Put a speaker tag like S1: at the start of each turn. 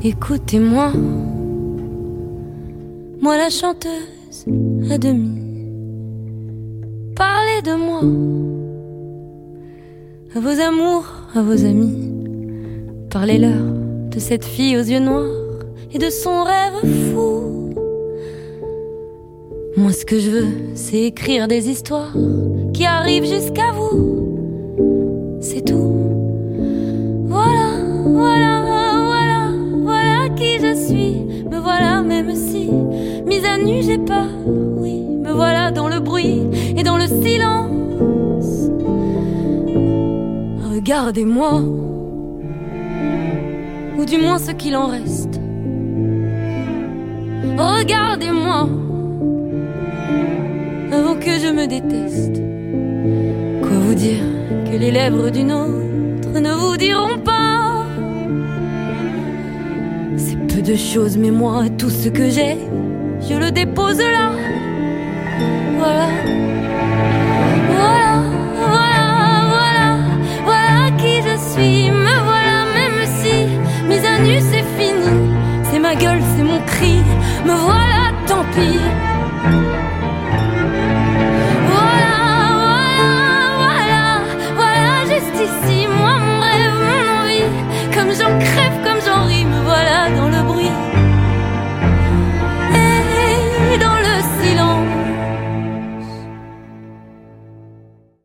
S1: Écoutez-moi, moi la chanteuse à demi. Parlez de moi, à vos amours, à vos amis. Parlez-leur de cette fille aux yeux noirs et de son rêve fou. Moi ce que je veux, c'est écrire des histoires qui arrivent jusqu'à vous. C'est tout. Voilà, voilà, voilà, voilà qui je suis. Me voilà même si, mise à nu j'ai peur, oui. Me voilà dans le bruit et dans le silence. Regardez-moi, ou du moins ce qu'il en reste. Regardez-moi, avant que je me déteste. Quoi vous dire que les lèvres d'une autre ne vous diront pas? C'est peu de choses, mais moi, tout ce que j'ai, je le dépose là. Voilà, voilà, voilà, voilà, voilà qui je suis. Me voilà même si, mise à nu c'est fini. C'est ma gueule, c'est mon cri, me voilà, tant pis.